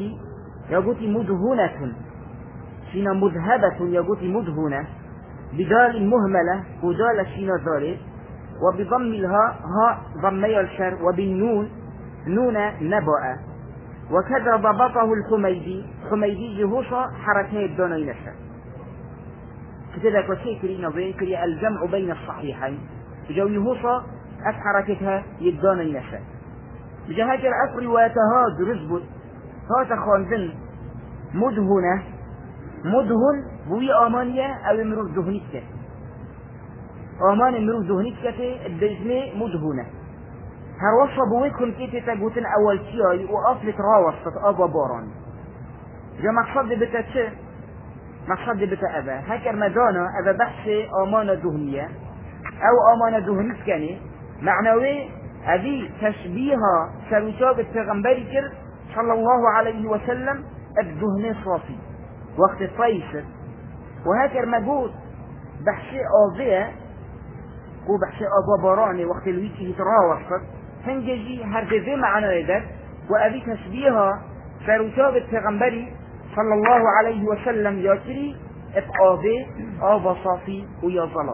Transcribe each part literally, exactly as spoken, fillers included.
قوتي يا قوتي مدهونة شينا مذهبة يا قوتي مدهونة بدال مهملة ودال شينا ذلك وبضم الهاء هاء ضمي الشر وبالنون نون نبأ وكذا ضبطه الحميدي حميدي جهوصة حركة الدونين الشر كذلك وشيكري نظيكري الجمع بين الصحيحين جو يهوصة أف حركتها يدونين الشر بجهاج العصر واتهاد رزبط هات خانزن مدهنة مدهن بوي آمانية أو مروف دهنيك آمان مروف دهنيك الدجنة مدهنة هر وصف بوي كن كي تتقوتن أول شيء وأصلك راوصت أبا باران جا مقصد بتا چه مقصد بتا أبا هكر مدانا أبا بحث آمان دهنية أو آمان دهنيك كاني معنوي هذه تشبيهها سويشاب التغنبري كر صلى الله عليه وسلم الدهن صافي وقت الطيسر وهكذا مجود بحشي آضية و بحشي آضا باراني وقت الويكي يتراوصت هنجي هرده معنا يدك وأبي تشبيهها سويشاب التغنبري صلى الله عليه وسلم ياتري اتقاضي آضا صافي ويا ظلال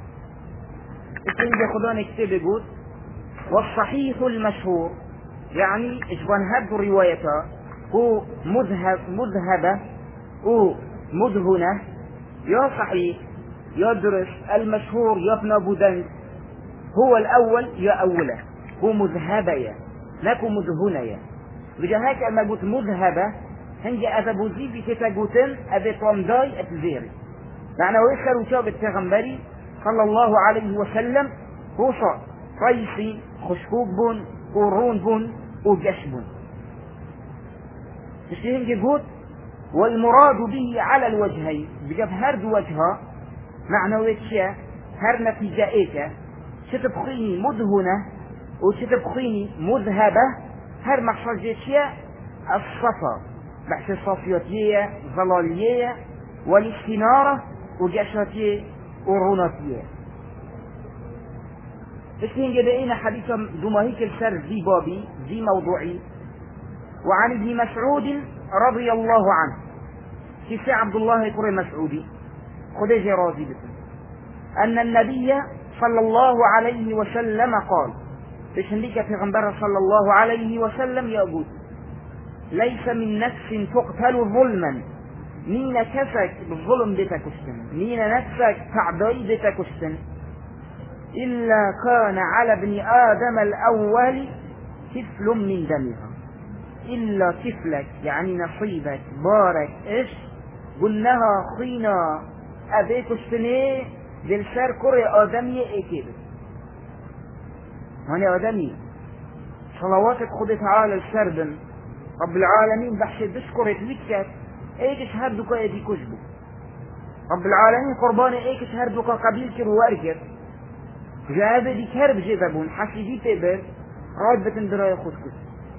اسم خدا نكتب يقول والصحيح المشهور يعني اشبان هاد روايته هو مذهب مذهبة هو مدهنة يا صحيح يا درس المشهور يا ابن بودن هو الأول يا أوله هو مذهبة يا لكو مدهنة يا بجهاك أما قلت مذهبة هنجي أذا بوزي في تتاقوتن أذا طمداي أتزيري معنى ويخر وشاب التغنبري صلى الله عليه وسلم هو صار ريسي خشكوك بون ورون بون وجش بون تشتهن جبهوت والمراد به على الوجهين بجاب هرد وجهها معنى ويتشيا هر نتيجة ايكا شتبخيني مدهنة وشتبخيني مذهبة هر مقصد جيتشيا الصفا بحث الصافياتية ظلالية والاستنارة وجشاتية وروناتية اثنين جدائنا حديثا دماهيك السر ذي بابي ذي موضوعي وعن ابن مسعود رضي الله عنه كيف عبد الله كري مسعودي خديجة راضي بكم أن النبي صلى الله عليه وسلم قال بشنديك في غنبرة صلى الله عليه وسلم يقول ليس من نفس تقتل ظلما مين كفك بالظلم بتكشتن مين نفسك تعدي بتكشتن إلا كان على ابن آدم الأول كفل من دمها إلا كفلك يعني نصيبك بارك إيش قلناها خينا أبيك السنة بالشر كري آدمي إيكيد هوني آدمي صلواتك خد تعالى السردن رب العالمين بحشي بشكرت لكت إيكش هردك إيدي كشبه رب العالمين قربان إيكش هردك قبيل كر وارجر جاء دي كرب جبابون حسي دي تبر راد بتندرا خود كش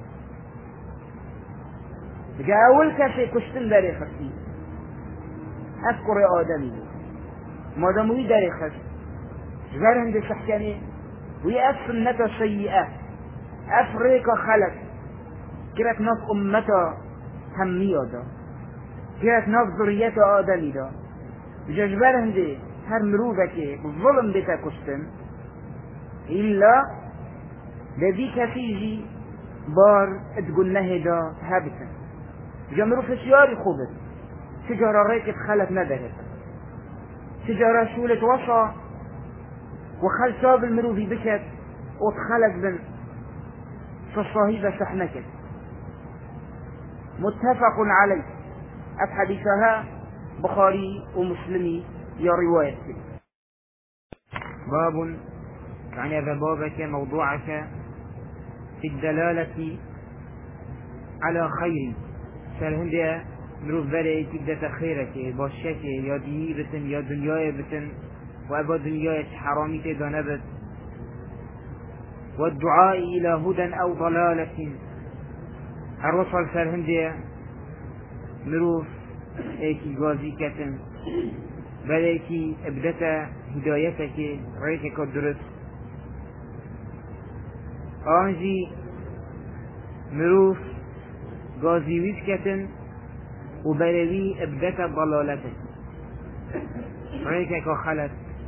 جاء أول كشي كشتن داري خسي أذكر يا آدمي ما دموي داري خس جبار هندي سحكاني ويأف النتا سيئة أفريك خلق كرت نف أمتا همية دا كرت نف ذرية آدمي دا جبار هندي هر مروبك بالظلم بتا كشتن إلا بذي كفيجي بار تقول نهدا هابتا جمرو في سياري خوبت سجارة ريكت خلت ندهت سجارة شولت وصا وخل شاب المروفي بكت وتخلت بن فالصهيبة سحنكت متفق عليه أفحديثها بخاري ومسلمي يا رواية باب يعني هذا بابك موضوعك في الدلالة على خير سرهندية مروف بري تبدأ خيرك باشك يا ديني بتن يا دنياي بتن وأبا دنياي حرامي تدانبت والدعاء إلى هدى أو ضلالة الرسل سرهندية مروف ايكي غازي كتن بلكي ابدت هدايتك ريتك الدرس آنجي مروف گازیویز کتن و بروی ابدت ضلالته ریکه که خلط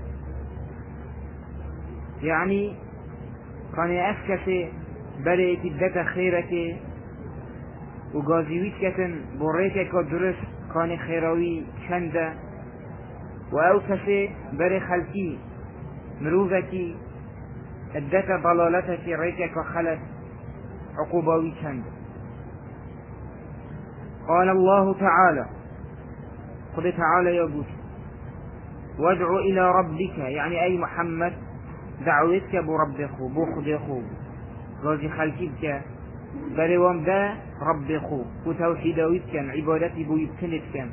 یعنی کانی اف کسی بره ابدت خیرته و گازیویز کتن بو ریکه که درست کانی خیراوی چنده و او کسی بره خلکی مروفکی ابدت ضلالته ریکه که خلط عقوباوي چند. قال الله تعالى قل تعالى يقول وادع إلى ربك يعني أي محمد دعوتك بو رب خو بو خد خو غازي خلقك بريوام دا رب خو وتوحيدويت كان عبادتي بو يبتنت كان.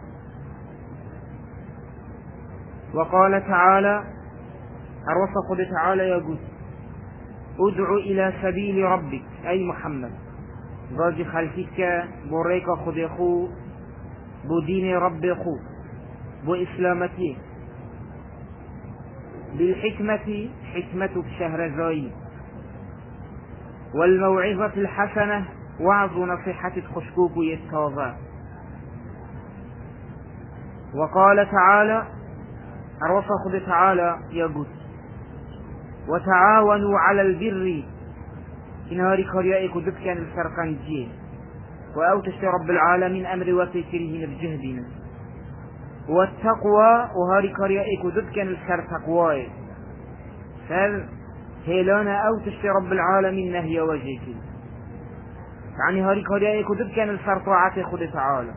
وقال تعالى أروص قل تعالى يقول ادع إلى سبيل ربك أي محمد غازي خلقك بو ريك خد خو بو دين رب خو بو إسلامتي بالحكمة حكمة شهرزاي والموعظة الحسنة وعظ نصيحة خشكوك يستوضى. وقال تعالى أروص تعالى يقول وتعاونوا على البر إنهاري كريائك دكان السرقنجي وأوتش رب العالمين أمر وفكره الجهدين والتقوى وهاري كريائك دكان السرتقواي سر هيلانا أوتش رب العالمين نهي وجهك يعني هاري كريائك دكان السرطاعات خد تعالى.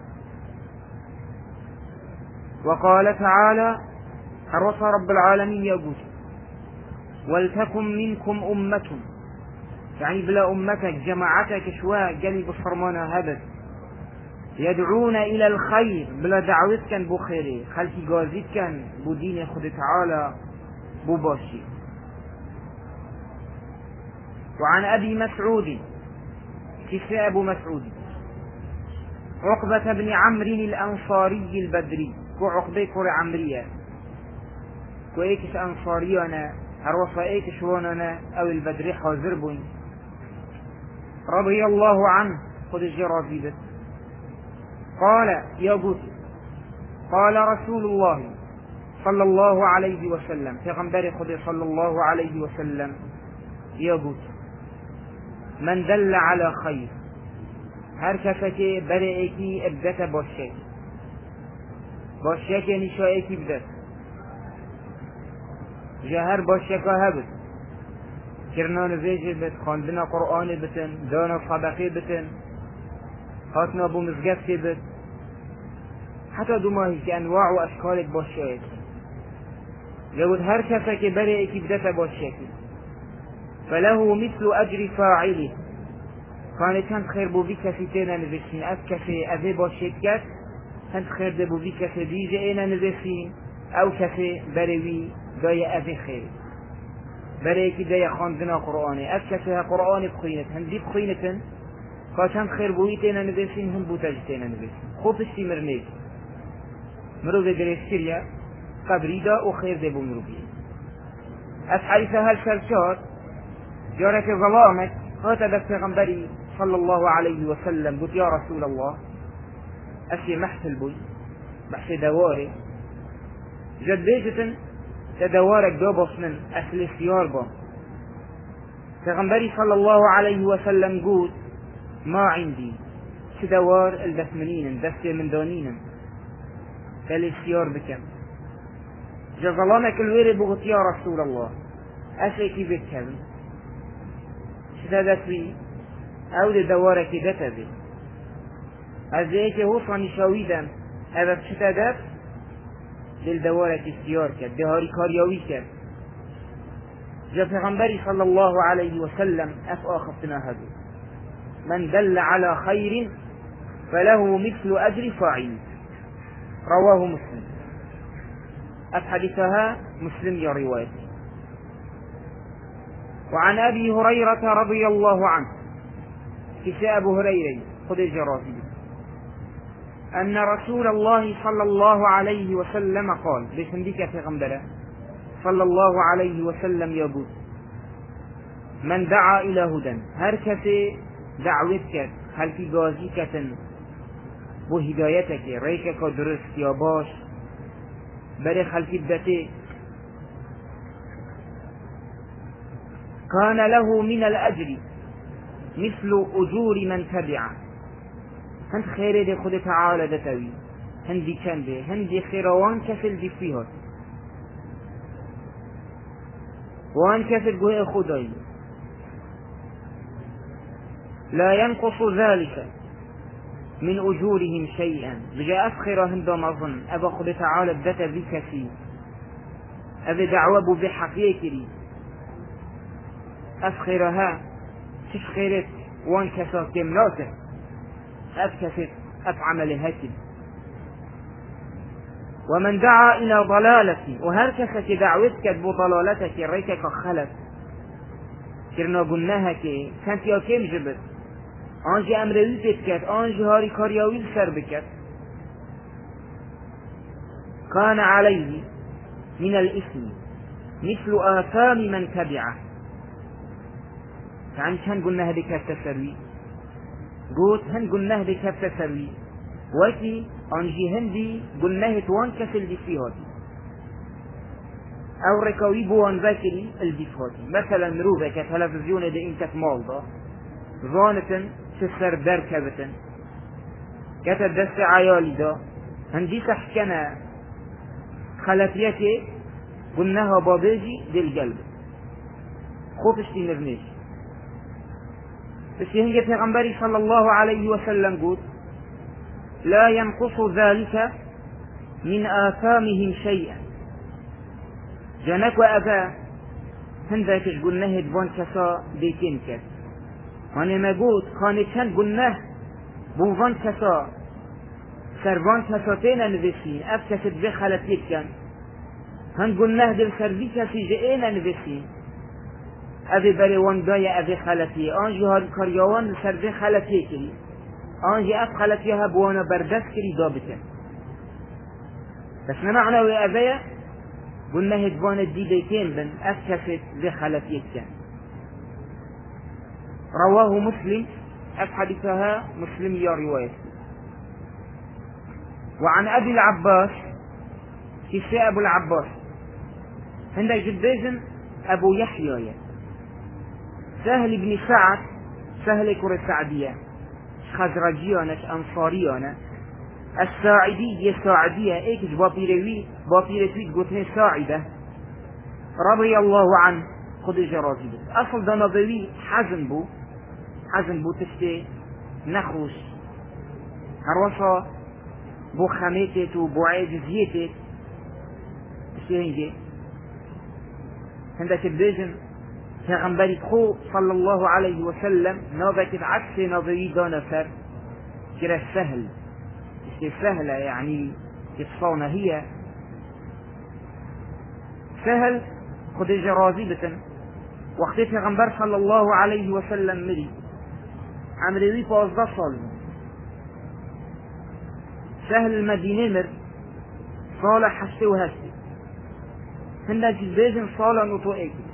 وقال تعالى حرص رب العالمين يقول ولتكن منكم أمة يعني بلا أمتك جماعتك شواء جانب الصرمانة هبت يدعون إلى الخير بلا دعوتك بخير خلقي قازتك بدين خد تعالى بباشي. وعن أبي مسعود كساء أبو مسعود عقبة بن عمرو الأنصاري البدري وعقبة كر عمرية وإيكش أنصارينا هروصا إيكش واننا أو البدري حاضر بوين رضي الله عنه خد الجرازي بس قال يا بوتي قال رسول الله صلى الله عليه وسلم پیغمبر خد صلى الله عليه وسلم يا بوتي من دل على خير هر کسی برای ایکی ابدت باشه باشه که نشا ایکی بدت جهر باشه که هبت کرنان ویجه بت خاندن قرآن بتن دان صدقه بتن هاتنا بو مزگفت بت حتی دو ماهی که انواع و اشکال باشه یود هر کسی که برای ایکی بدت باشه فله مثل اجر فاعله کانه چند خیر بو بی کسی تینا نوشین از کسی اوه باشید کد چند خیر ده بو بی کسی دیجه اینا نوشین او کسی بروی دای اوه خیر برای که دای خاندنا قرآنه از کسی ها قرآن بخوینت هم دی بخوینتن که چند خیر بوی تینا نوشین هم بو تج تینا نوشین خوبشتی مرنید مرو به درستیریا قبری دا و خیر ده بو مرو بی از حریفه هل سرچات جارك ظلامك هذا پیغمبری صلى الله عليه وسلم قلت يا رسول الله أشي محسل بي بحث دواري جد بيجتن تدوارك دوبص من أهل السيار با پیغمبری صلى الله عليه وسلم قلت ما عندي تدوار البثمنين دست من دانين فالسيار بكم جظلامك الويري بقلت يا رسول الله أشي كيف بكم شتادتوی او ده دوارکی دتبی از اینکه حسانی شاویدن او شتادت دل دوارکی سیار کرد دهاری کاریاوی کرد جا پیغمبری صلی الله علیه وسلم اف آخفتنا هدو من دل على خير فله مثل اجر فاعل رواه مسلم اف حديثها مسلم يا روايته. وعن أبي هريرة رضي الله عنه كساء أبو هريرة خذ الجرافي أن رسول الله صلى الله عليه وسلم قال بسندك في غمبرة صلى الله عليه وسلم يقول من دعا إلى هدى هركس دعوتك خلقی گازی کتن بو هدایته که ریکه که درست یا باش برای خلقی بدته كان له من الأجر مثل أجور من تبعه هند خيره دي خود تعالى دتوي هندي كنده هندي خيروان كفل دي فيها وان كفل جوه خداي لا ينقص ذلك من أجورهم شيئا بجاء أفخر هندما ظن أبا خود تعالى دتا بكثير أبا دعوة بحقيقي أفخرها تش خيرت وان كسا كملاته أفكست أفعمل هكذا ومن دعا إلى ضلالتي وهركسك دعوتك بضلالتك ريكك خلت كرنا قلناها كي كانت يا كم جبت آنجي أمروي تتكت آنجي هاري كارياويل سر بكت كان عليه من الإثم مثل آثام من تبعه يعني كان قلنا هذه كيف تسوي قلت هن قلنا هذه كيف تسوي وكي أنجي هندي قلنا توان كسل دي فيه هاتي أو ركوي بوان ذاكري الدي هاتي مثلا مروفة كتلفزيون دي انتك مالضة ظانة تسر بركبة كتدس عيالي دا هندي سحكنا خلفيتي قلناها بابيجي دي القلب خوفش دي نرنيش بس هنجي پیغمبری صلى الله عليه وسلم قلت لا ينقص ذلك من آثامهم شيئا جنك وأبا هندكش قلناه دبان كسا بيتين كس وانا ما قلت كانت هن قلناه بوفان كسا سربان كساتين نفسين أفكست بخلت يكن هن قلناه دل سربي كسي جئين نفسين أبي بري وانجايا أبي خلتي آنجي هاري كاريوان سر بي خلتي كري آنجي أب خلتيها بوانا بردس كري دابتا بس نمعنى وأبايا قلنا هدوان الديديتين بن أفكست بي خلتي كان رواه مسلم أفحدثها مسلم يا رواية وعن أبي العباس كسي أبو العباس هندا جديزن أبو يحيى سهل بن سعد سهل كرة سعدية خزرجيانش أنصاريانا الساعدية ساعدية ايكش بابيروي بابيروي قتن ساعدة رضي الله عنه خد جرازي بس أصل دا نبوي حزن بو حزن بو تشتي نخوش هروسا بو خميتت وبو عاجزيتت تشتي هنجي هندك البيجن پیغمبری خو صلى الله عليه وسلم نابت عكس نظري دانا سر كرا سهل اشتي سهلة يعني يتصانا هي سهل خد جرازيبة وقت پیغمبر صلى الله عليه وسلم مري عمروي پازده سال سهل المدينة مر صالح حشته وهشته هندك بيجن صالح نطو ايكي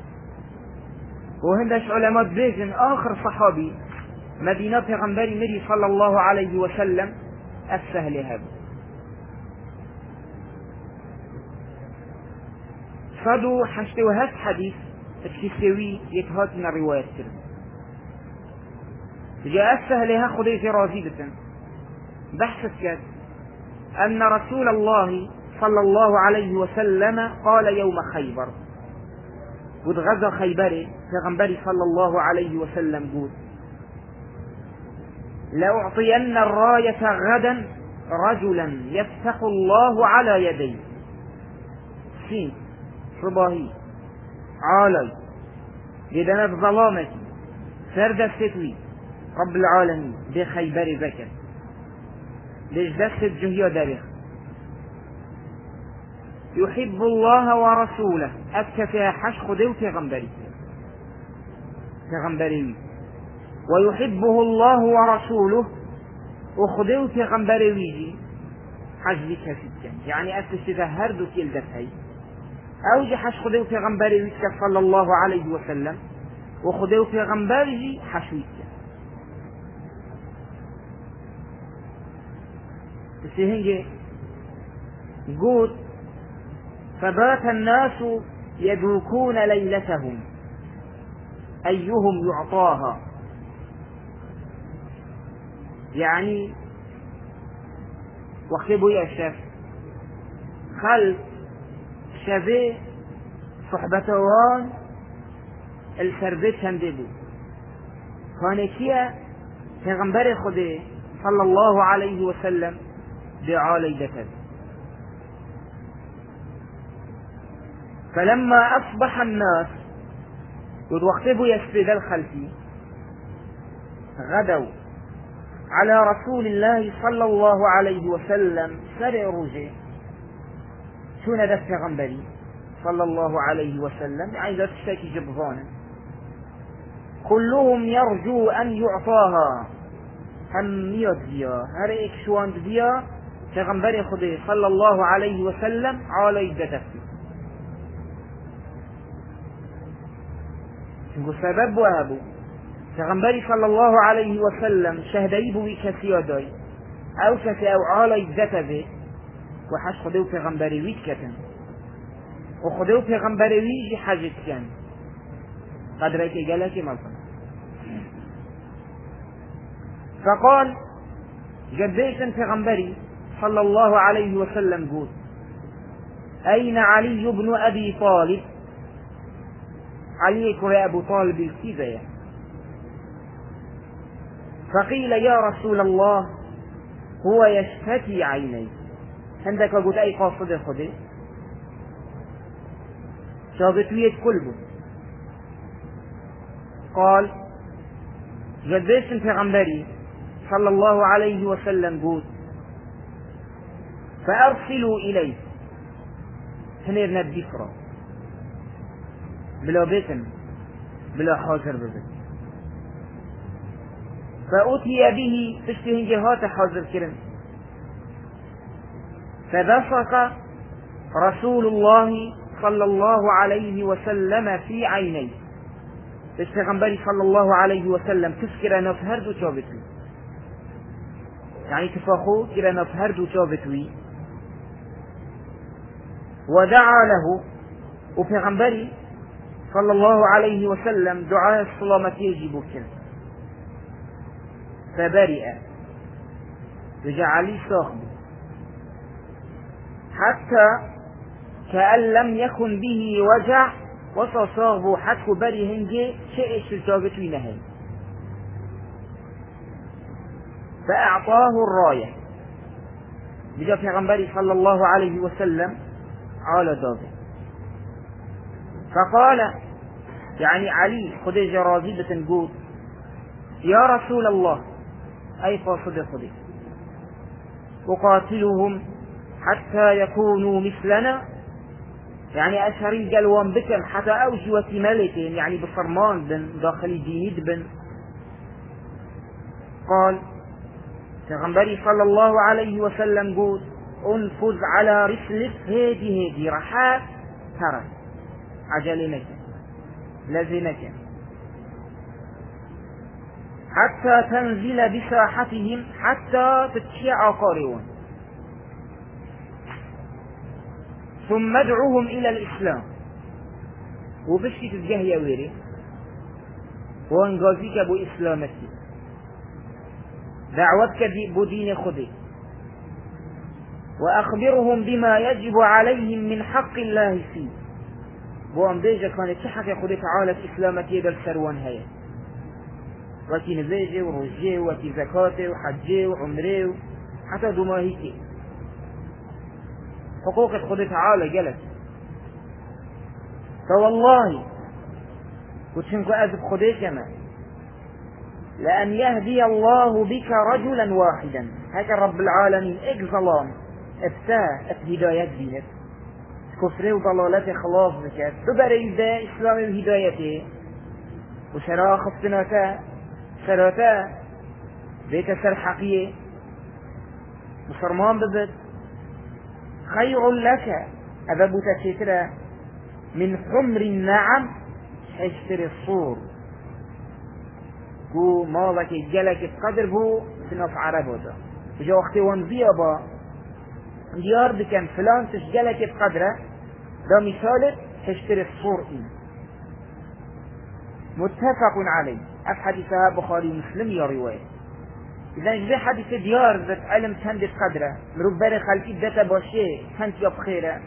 وهندش علماء بيجن آخر صحابي مدينة پیغمبری مري صلى الله عليه وسلم السهل هذا صدو حشت وهات حديث الشيسوي يتهاتنا رواية كرم جاء السهل ها خديج رازيدة بحثت كاد أن رسول الله صلى الله عليه وسلم قال يوم خيبر قد غزا خيبري پیغمبري صلى الله عليه وسلم قول لأعطين الراية غدا رجلا يفتح الله على يديه سين صباهي عالي بدنا بظلامتي سرد الستوي رب العالمين بخيبر ذكر ليش دست جهيا دارخ يحب الله ورسوله أكفى حش خدو پیغمبري پیغمبري ويحبه الله ورسوله وخدو پیغمبري ويجي حجبي كفيد يعني أفتش هردو كيل دفعي أوجي حش خدو پیغمبري ويجي صلى الله عليه وسلم وخدو پیغمبري حشويك تسهنجي قول فبات الناس يذوقون ليلتهم أيهم يعطاها، يعني وخبوا يا شيخ خلق شبه صحبتوان السربت هندبو كانتيا پیغمبر خده صلى الله عليه وسلم بعالي دكت. فلما أصبح الناس قد وقتبوا يسفد الخلفي غدوا على رسول الله صلى الله عليه وسلم سرع رجع شون دف پیغمبري صلى الله عليه وسلم يعني ذات الشيء جبغانا كلهم يرجو أن يعطاها هم مياد بيا هر ايك شواند بيا پیغمبر خده صلى الله عليه وسلم على دتفي شنو سبب وهبو پیغمبر صلى الله عليه وسلم شهدائی بوی کسی آدای او کسی او على دتفي وحش خده و پیغمبری وید کتن و خده و پیغمبری ویجی حجت کن قدره که گله که ملکن. فقال جديشا پیغمبري صلى الله عليه وسلم قول أين علي بن أبي طالب؟ علي كري أبو طالب الكذية. فقيل يا رسول الله هو يشتكي عيني. عندك قلت أي قاصد خدي شاغتوية كلبه. قال جديشا پیغمبري صلى الله عليه وسلم قول فأرسلوا إليه هنيرنا الذكرى بلا بيتن بلا حاضر ببت فأتي به تشتهن جهات حاضر كرن فبصق رسول الله صلى الله عليه وسلم في عينيه پیغمبری صلى الله عليه وسلم تذكر ناف هر دو چاوتوی يعني تفاخو كرا ناف هر دو چاوتوی ودعا له وپیغمبری صلى الله عليه وسلم دعاء السلامة يجب كن فبرئ وجعلي صاحب حتى كأن لم يكن به وجع وصاصاغه حتى بري هنجي شيء الشجاجة نهي فأعطاه الراية بجاء پیغمبري صلى الله عليه وسلم على دابه فقال يعني علي خدي جرازي بتنقود يا رسول الله أي قاصد خدي أقاتلهم حتى يكونوا مثلنا يعني أشهرين قالوان بكم حتى أوجي وثمالتين يعني بصرمان بن داخل جينيد بن قال پیغمبری صلى الله عليه وسلم قول انفذ على رسلك هدي هدي رحات ترى عجلنك لزنك حتى تنزل بساحتهم حتى تتشيع قارئون ثم ادعوهم إلى الإسلام وبشي تتجه يا ويري وانقاذيك أبو إسلامتي دعوتك بدين خدي وأخبرهم بما يجب عليهم من حق الله فيه وان بيجا كانت شحك خدي تعالى إسلامتي دل سروان هيا وكي نبيجي ورجي وكي زكاتي وحجي وعمري حتى دماهيكي حقوق خدي تعالى جلس فوالله وتشنكو أذب خدي كمان لأن يهدي الله بك رجلا واحدا هكا رب العالمين اك ظلام افتاه هداية دينك كفر وضلالة خلاص بكات ببري ذا إسلام وهدايته وشراء خصناتا شراتا بيت سر حقية مسرمان ببت خير لك أذبو تشترى من حمر النعم اشتري الصور كو مالك جلك القدر بو سنف عرب ودا جا وقتی وانزیا با دیار بکن فلان تشجلك بقدره دا مثال تشتري الصور إن متفق عليه أف حديثها بخاري مسلم يا رواية إذا إذا حديث ديار ذات علم كان دي قدره مروب باري خالكي داتا باشي كانت يا بخيرة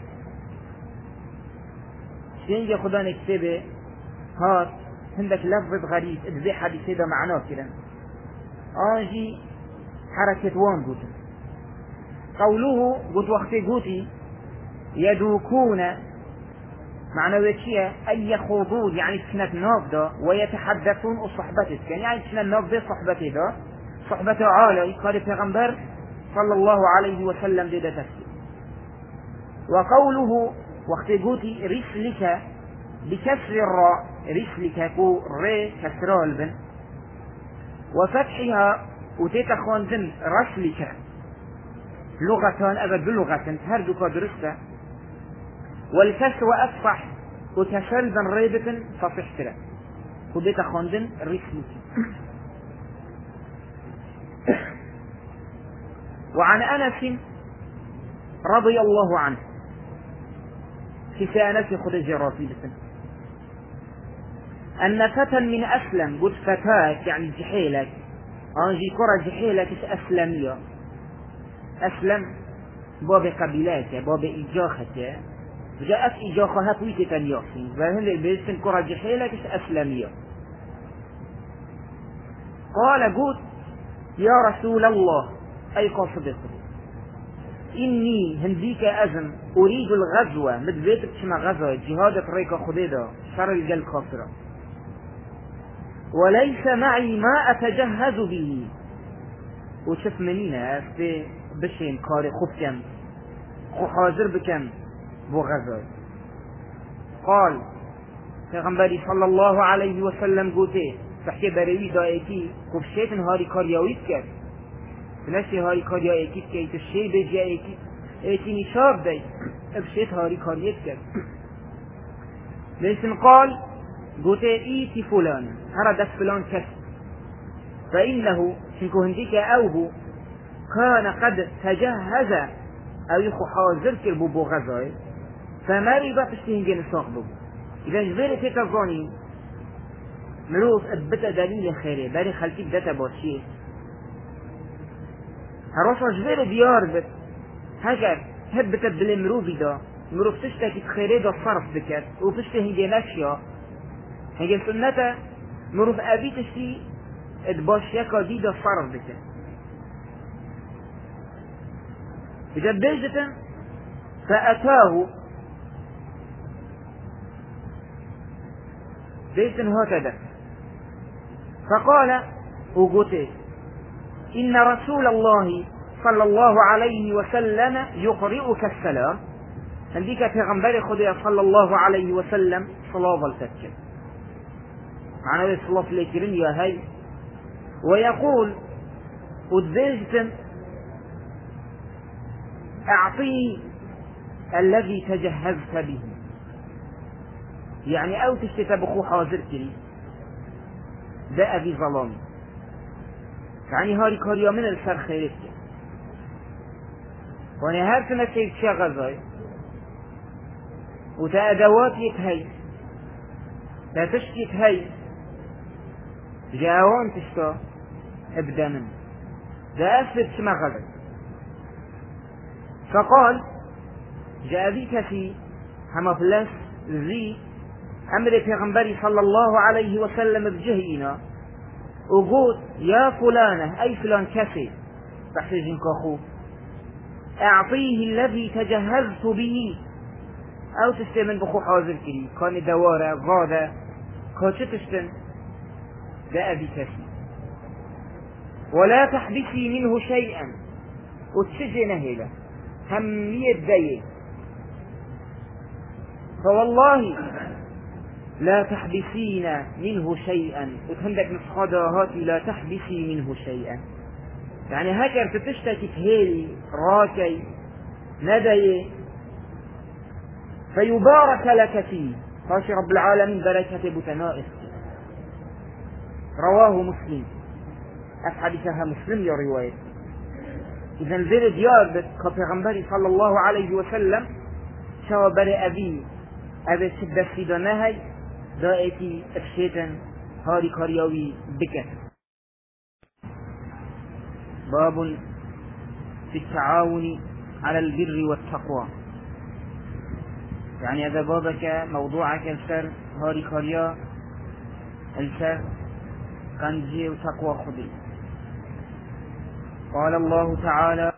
شين جا خدا نكتبه هات عندك لفظ غريب إذا حديث ده معناه كده آنجي حركة وان قلت قوله قلت وقتي قلتي يدوكون معنى وشيء أي خضود يعني سنة نافذة ويتحدثون صحبتك يعني سنة نافذة صحبته ده صحبته عالي قال پیغمبر صلى الله عليه وسلم ده تفسير وقوله وقت قوتي رسلك بكسر الراء رسلك كو ري كسر البن وفتحها وتتخوندن رسلك لغتان أبد بلغة هردو كدرسته والكسر أفصح وتسلبا ريبة فصحترا وبيت خندن رسلك وعن أنس رضي الله عنه في أنس خد الجرافي لسن أن فتى من أسلم قلت فتاك يعني جحيلك أنجي كرة جحيلك أسلمية أسلم باب قبيلك باب إجاخك جاءت إجاخها تويتة تنياخين وهن البيسن كرة جحيلك أسلمية قال قلت يا رسول الله أي قصدك إني هنديك أزم أريد الغزوة مدبيتك شما غزوة جهاد طريقة خديدة شر الجل خاصرة وليس معي ما أتجهز به وشف منينا أفتي بشين كاري خب كم خو حاضر بكم بو غزوة قال پیغمبری صلى الله عليه وسلم قوته تحكي بريوي دائتي كبشيت هاري كارياويت كر بنشي هاري كارياويت كي تشي بجي ايتي ايتي نشاب دي ابشيت هاري كاريت كر ليسن قال قوته ايتي فلان هردت فلان كس فإنه شنكو هنديك اوهو كان قد تجهز او يخو حاضر كر بو بو غزوة فماري بقشتي هنجي نساق بو إذا جبيري تتظاني مروف أثبت دليل خيري باري خلتك داتا باشيه هروسا جبيري ديار بت هجر هبت بالمروفي دا مروف تشتكي خيري دا صرف بكت وتشتهي هنجي نشيا هنجي سنة مروف أبي تشتي ادباشيكا دي دا صرف بكت إذا بيجة فأتاه بيت هكذا فقال وقلت إن رسول الله صلى الله عليه وسلم يقرئك السلام عندك پیغمبر خدا صلى الله عليه وسلم صلاة الفتح معنى صلاة الكريم يا هاي ويقول أدبجت أعطيه الذي تجهزت به يعني أو تشتبخو حاضر كري ده أبي ظلام يعني هاري كاريا من السر خيرت واني هر سنة تيك شا غزاي وتا أدوات يتهي لا تشتي يتهي جاوان تشتا ابدا من ده أثبت شما غزاي فقال جاء بك في هما فلاس ذي أمر پیغمبری صلى الله عليه وسلم بجهينا وقول يا فلانة أي فلان كسي بحسجن كاخو أعطيه الذي تجهزت به أو تستمن بخو حاضر كري كان دوارة غادة كاتشتشتن ده أبي كسي ولا تحبسي منه شيئا وتشجنه له همية ديه فوالله لا تحبسين منه شيئا وتهندك نسخداهاتي لا تحبسي منه شيئا يعني هكذا تتشتكي تهيلي راكي ندي فيبارك لك فيه خاشي رب العالمين بركة بتنائس رواه مسلم أفحدثها مسلم يا رواية إذن ذر ديار بك كبيغمبري صلى الله عليه وسلم شو بر أبي أبي سبب خيدانه هاي دائتي افشيتن هاري كارياوي بك. باب في التعاون على البر والتقوى. يعني هذا بابك موضوعك السر هاري كاريا السر قنجي وتقوى خدي. قال الله تعالى